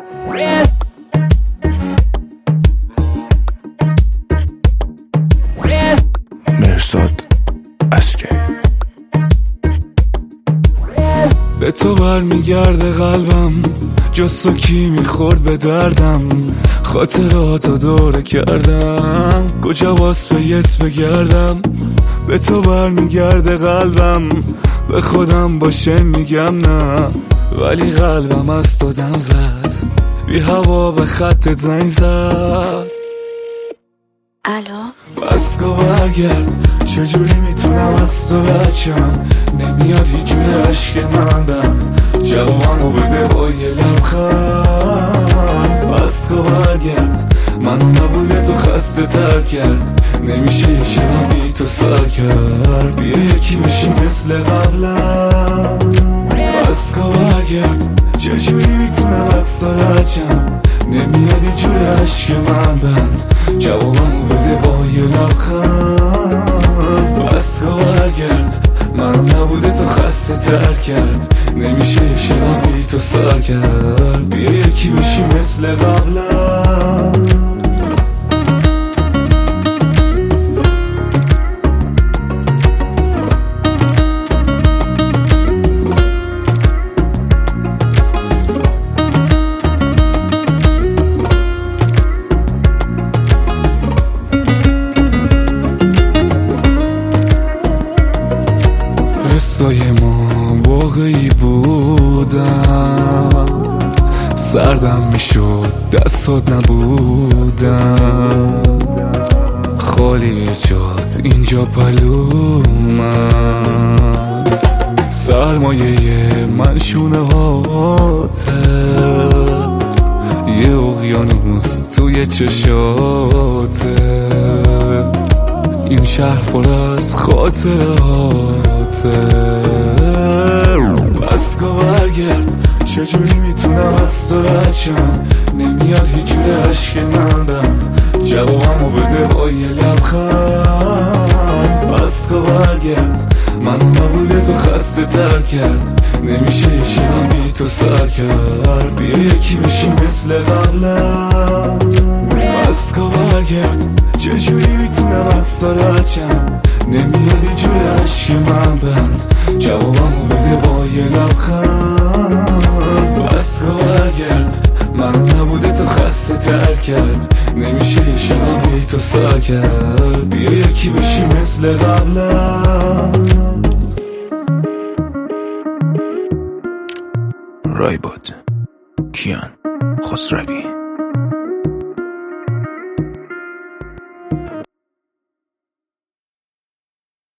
مرزاد عسکری. به تو برمیگرده قلبم، جز تو کی میخورد به دردم. خاطراتو دوره کردم، کجا باز پیت بگردم. به تو برمیگرده قلبم، به خودم باشه میگم نه، ولی قلبم از تو دم زد، بی هوا به خطت زنگ زد. الو بس کن برگرد، چجوری میتونم از تو بچم؟ نمیاد هیچ جوری عشق من بند، جوابمو بده با یه لبخند. بس کن برگرد، منو نبوده تو خسته تر کرد، نمیشه یه شبم بی تو سر کرد، بیا یکی بشی مثل قبلم. بس کن برگرد، چجوری میتونم از تو بچم؟ نمیاد هیچ جوری عشق من بند، جوابمو بده با یه لبخند. بس کن برگرد، منو نبوده تو خسته تر کرد، نمیشه یه شبم بی تو سر کرد، بیا یکی بشی مثل قبلم. حسای ما واقعی بودن، سردم میشد دستات نبودن، خالی جات اینجا پلومن، سرمایه من شونه هاته، یه اقیانوس توی چشاته، این شهر پر از خاطراته. بس کن برگرد، چجوری میتونم از تو بچم؟ نمیاد هیچ جوری عشق من بند، جوابمو بده با یه لبخند. بس کن برگرد، منو نبوده تو خسته تر کرد، نمیشه یه شبم بی تو سر کرد، بیا یکی بشی مثل قبلم. بس کن برگرد، چجوری میتونم از تو بچم؟ نمیاد یه جوری عشق من بند، جوابمو بده با یه لبخند. بس کن برگرد، منو نبوده تو خسته تر کرد، نمیشه یه شبم بی تو سر کرد، بیا یکی بشی مثل قبلم. رایباد کیان خسروی.